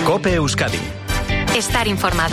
COPE Euskadi. Estar informado.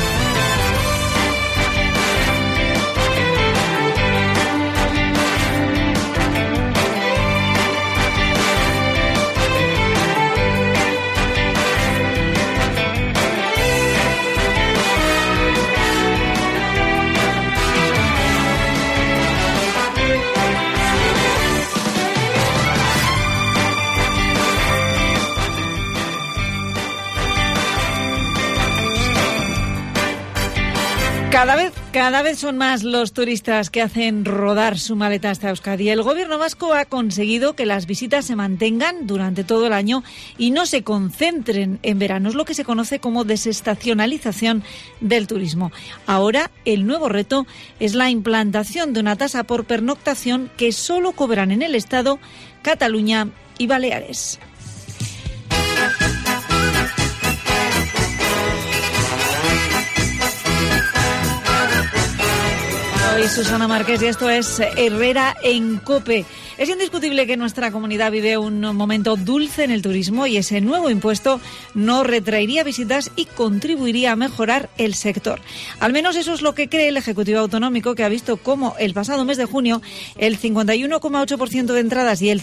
Cada vez son más los turistas que hacen rodar su maleta hasta Euskadi. El gobierno vasco ha conseguido que las visitas se mantengan durante todo el año y no se concentren en verano. Es lo que se conoce como desestacionalización del turismo. Ahora, el nuevo reto es la implantación de una tasa por pernoctación que solo cobran en el Estado, Cataluña y Baleares. Soy Susana Márquez y esto es Herrera en COPE. Es indiscutible que nuestra comunidad vive un momento dulce en el turismo y ese nuevo impuesto no retraería visitas y contribuiría a mejorar el sector. Al menos eso es lo que cree el Ejecutivo Autonómico, que ha visto cómo el pasado mes de junio el 51,8% de entradas y el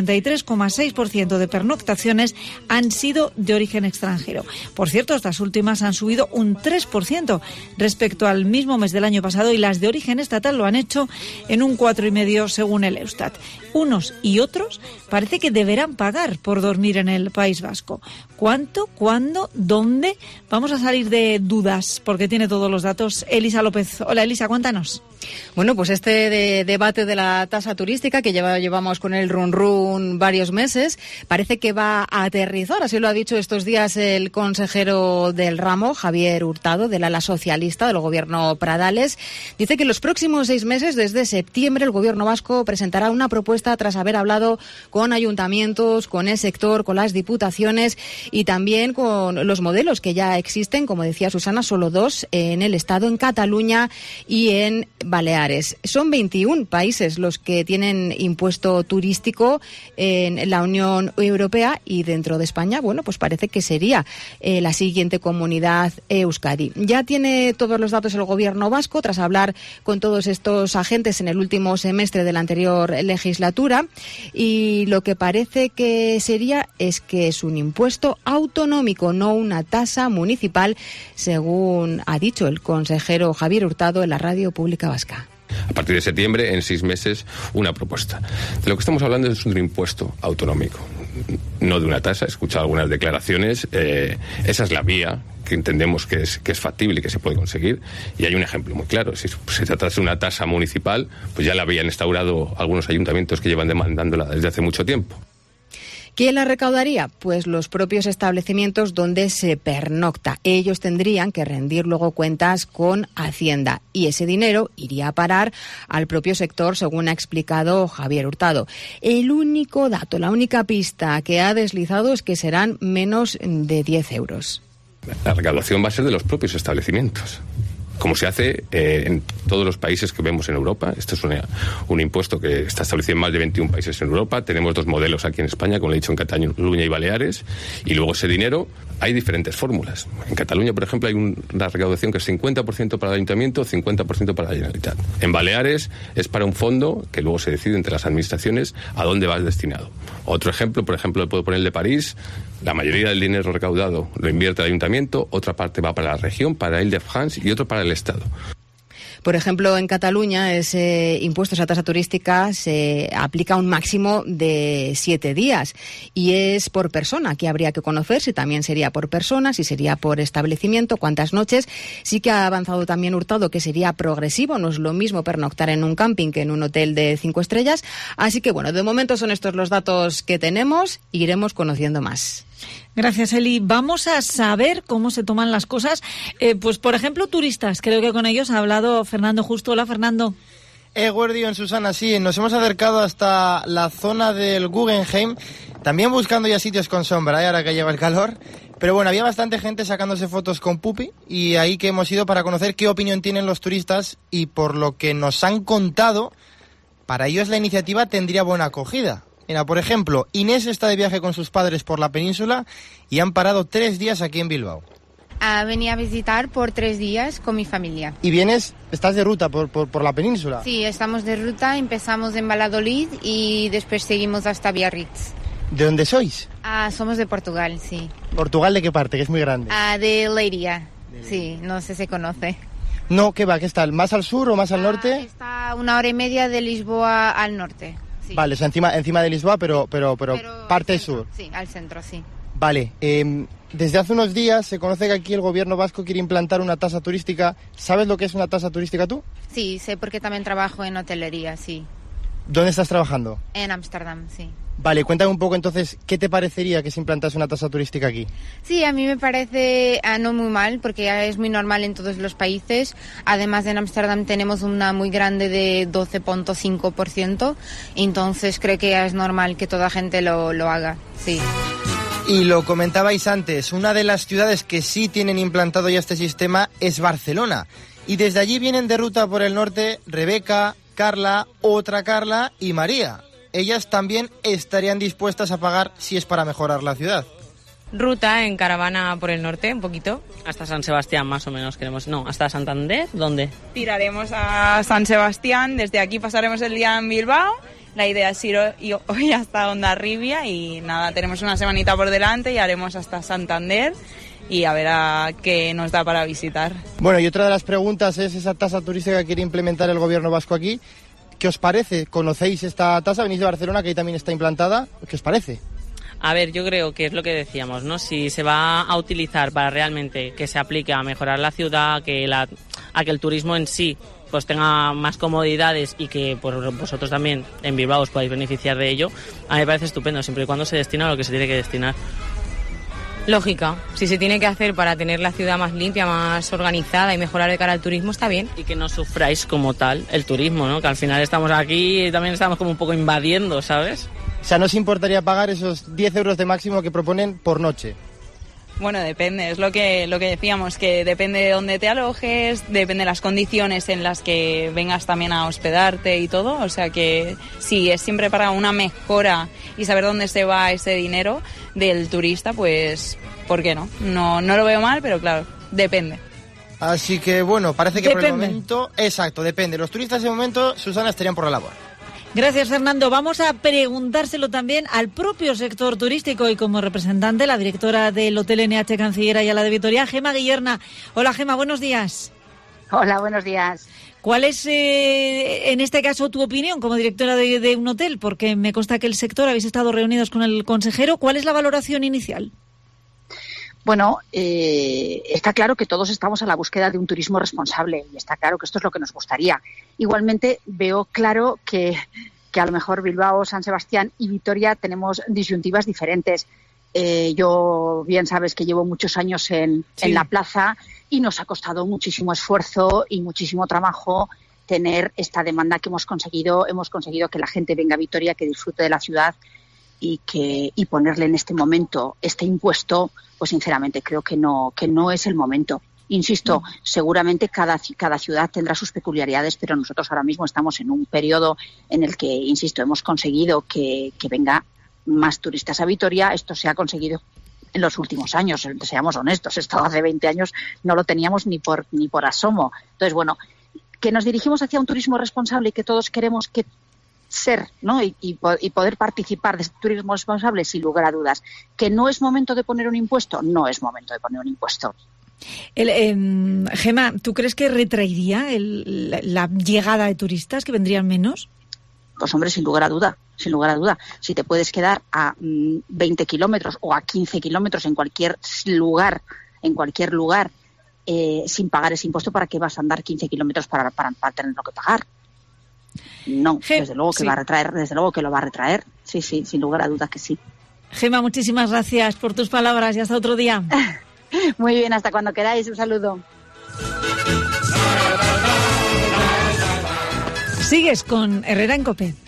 53,6% de pernoctaciones han sido de origen extranjero. Por cierto, estas últimas han subido un 3% respecto al mismo mes del año pasado y las de origen estatal lo han hecho en un 4,5% según el Eustat. Unos y otros parece que deberán pagar por dormir en el País Vasco. ¿Cuánto? ¿Cuándo? ¿Dónde? Vamos a salir de dudas porque tiene todos los datos Elisa López. Hola Elisa, cuéntanos. Bueno, pues este debate de la tasa turística que llevamos con el run varios meses, parece que va a aterrizar. Así lo ha dicho estos días el consejero del ramo, Javier Hurtado, del ala socialista del gobierno Pradales. Dice que en los próximos 6 meses, desde septiembre, el gobierno vasco presentará una propuesta tras haber hablado con ayuntamientos, con el sector, con las diputaciones y también con los modelos que ya existen, como decía Susana, solo 2 en el Estado, en Cataluña y en Baleares. Son 21 países los que tienen impuesto turístico en la Unión Europea y dentro de España, bueno, pues parece que sería la siguiente comunidad Euskadi. Ya tiene todos los datos el gobierno vasco tras hablar con todos estos agentes en el último semestre de la anterior legislatura y lo que parece que sería es que es un impuesto autonómico, no una tasa municipal, según ha dicho el consejero Javier Hurtado en la radio pública vasca. A partir de septiembre, en 6 meses, una propuesta. De lo que estamos hablando es un impuesto autonómico, no de una tasa. He escuchado algunas declaraciones. Esa es la vía que entendemos que es factible y que se puede conseguir. Y hay un ejemplo muy claro. Si se tratase de una tasa municipal, pues ya la habían instaurado algunos ayuntamientos que llevan demandándola desde hace mucho tiempo. ¿Quién la recaudaría? Pues los propios establecimientos donde se pernocta. Ellos tendrían que rendir luego cuentas con Hacienda y ese dinero iría a parar al propio sector, según ha explicado Javier Hurtado. El único dato, la única pista que ha deslizado es que serán menos de 10 euros. La recaudación va a ser de los propios establecimientos, como se hace en todos los países que vemos en Europa. Esto es un impuesto que está establecido en más de 21 países en Europa. Tenemos 2 modelos aquí en España, como he dicho, en Cataluña y Baleares. Y luego ese dinero, hay diferentes fórmulas. En Cataluña, por ejemplo, hay una recaudación que es 50% para el ayuntamiento, 50% para la Generalitat. En Baleares es para un fondo que luego se decide entre las administraciones a dónde va destinado. Otro ejemplo, por ejemplo, le puedo poner el de París. La mayoría del dinero recaudado lo invierte el ayuntamiento, otra parte va para la región, para Île-de-France y otro para el Estado. Por ejemplo, en Cataluña ese impuesto, esa tasa turística, se aplica un máximo de 7 días y es por persona, que habría que conocer si también sería por persona, si sería por establecimiento, cuántas noches. Sí que ha avanzado también Hurtado que sería progresivo, no es lo mismo pernoctar en un camping que en un hotel de 5 estrellas. Así que bueno, de momento son estos los datos que tenemos, iremos conociendo más. Gracias, Eli. Vamos a saber cómo se toman las cosas. Pues, por ejemplo, turistas. Creo que con ellos ha hablado Fernando Justo. Hola, Fernando. Guardián, Susana, sí. Nos hemos acercado hasta la zona del Guggenheim, también buscando ya sitios con sombra, ahora que lleva el calor. Pero bueno, había bastante gente sacándose fotos con Pupi y ahí que hemos ido para conocer qué opinión tienen los turistas y por lo que nos han contado, para ellos la iniciativa tendría buena acogida. Mira, por ejemplo, Inés está de viaje con sus padres por la península y han parado 3 días aquí en Bilbao. Venía a visitar por 3 días con mi familia. ¿Y estás de ruta por la península? Sí, estamos de ruta, empezamos en Valladolid y después seguimos hasta Biarritz. ¿De dónde sois? Somos de Portugal, sí. ¿Portugal de qué parte? Que es muy grande. De Leiria, sí, no sé si se conoce. No, ¿qué va? ¿Qué está? ¿Más al sur o más al norte? Está 1 hora y media de Lisboa al norte. Sí. Vale, o sea, encima de Lisboa, pero parte sur. Sí, al centro, sí. Vale, desde hace unos días se conoce que aquí el gobierno vasco quiere implantar una tasa turística. ¿Sabes lo que es una tasa turística tú? Sí, sé porque también trabajo en hotelería, sí. ¿Dónde estás trabajando? En Ámsterdam, sí. Vale, cuéntame un poco entonces, ¿qué te parecería que se implantase una tasa turística aquí? Sí, a mí me parece no muy mal, porque es muy normal en todos los países. Además, en Ámsterdam tenemos una muy grande de 12.5%, entonces creo que es normal que toda gente lo haga, sí. Y lo comentabais antes, una de las ciudades que sí tienen implantado ya este sistema es Barcelona. Y desde allí vienen de ruta por el norte Rebeca, Carla, otra Carla y María. Ellas también estarían dispuestas a pagar si es para mejorar la ciudad. Ruta en caravana por el norte, un poquito. Hasta San Sebastián, más o menos, queremos. No, hasta Santander, ¿dónde? Tiraremos a San Sebastián, desde aquí pasaremos el día en Bilbao. La idea es ir hoy hasta Hondarribia y nada, tenemos una semanita por delante y haremos hasta Santander y a ver a qué nos da para visitar. Bueno, y otra de las preguntas es esa tasa turística que quiere implementar el gobierno vasco aquí. ¿Qué os parece? ¿Conocéis esta tasa? Venís de Barcelona, que ahí también está implantada. ¿Qué os parece? A ver, yo creo que es lo que decíamos, ¿no? Si se va a utilizar para realmente que se aplique a mejorar la ciudad, a que el turismo en sí pues tenga más comodidades y que vosotros también en Bilbao os podáis beneficiar de ello, a mí me parece estupendo, siempre y cuando se destina a lo que se tiene que destinar. Lógica, si se tiene que hacer para tener la ciudad más limpia, más organizada y mejorar de cara al turismo, está bien. Y que no sufráis como tal el turismo, ¿no? Que al final estamos aquí y también estamos como un poco invadiendo, ¿sabes? O sea, ¿no os importaría pagar esos 10 euros de máximo que proponen por noche? Bueno, depende, es lo que decíamos, que depende de dónde te alojes, depende de las condiciones en las que vengas también a hospedarte y todo, o sea que si es siempre para una mejora y saber dónde se va ese dinero del turista, pues ¿por qué no? No lo veo mal, pero claro, depende. Así que bueno, parece que Depende. por el momento, exacto, depende. Los turistas de momento, Susana, estarían por la labor. Gracias, Fernando. Vamos a preguntárselo también al propio sector turístico y como representante, la directora del Hotel NH Canciller Ayala de Vitoria, Gemma Guillerna. Hola, Gemma, buenos días. Hola, buenos días. ¿Cuál es, en este caso, tu opinión como directora de un hotel? Porque me consta que el sector, habéis estado reunidos con el consejero. ¿Cuál es la valoración inicial? Bueno, está claro que todos estamos a la búsqueda de un turismo responsable y está claro que esto es lo que nos gustaría. Igualmente veo claro que a lo mejor Bilbao, San Sebastián y Vitoria tenemos disyuntivas diferentes. Yo bien sabes que llevo muchos años en la plaza y nos ha costado muchísimo esfuerzo y muchísimo trabajo tener esta demanda que hemos conseguido. Hemos conseguido que la gente venga a Vitoria, que disfrute de la ciudad y ponerle en este momento este impuesto, pues sinceramente creo que no es el momento. Insisto, seguramente cada ciudad tendrá sus peculiaridades, pero nosotros ahora mismo estamos en un periodo en el que, insisto, hemos conseguido que venga más turistas a Vitoria. Esto se ha conseguido en los últimos años, seamos honestos, esto hace 20 años no lo teníamos ni por asomo. Entonces, bueno, que nos dirigimos hacia un turismo responsable y que todos queremos ser, ¿no? y poder participar de este turismo responsable, sin lugar a dudas. ¿Que no es momento de poner un impuesto? No es momento de poner un impuesto. Gemma, ¿tú crees que retraería la llegada de turistas, que vendrían menos? Pues hombre, sin lugar a duda. Si te puedes quedar a 20 kilómetros o a 15 kilómetros en cualquier lugar, sin pagar ese impuesto, ¿para qué vas a andar 15 kilómetros para tenerlo que pagar? No, desde luego que va a retraer, desde luego que lo va a retraer. Sí, sin lugar a dudas que sí. Gemma, muchísimas gracias por tus palabras y hasta otro día. Muy bien, hasta cuando queráis. Un saludo. Sigues con Herrera en COPE.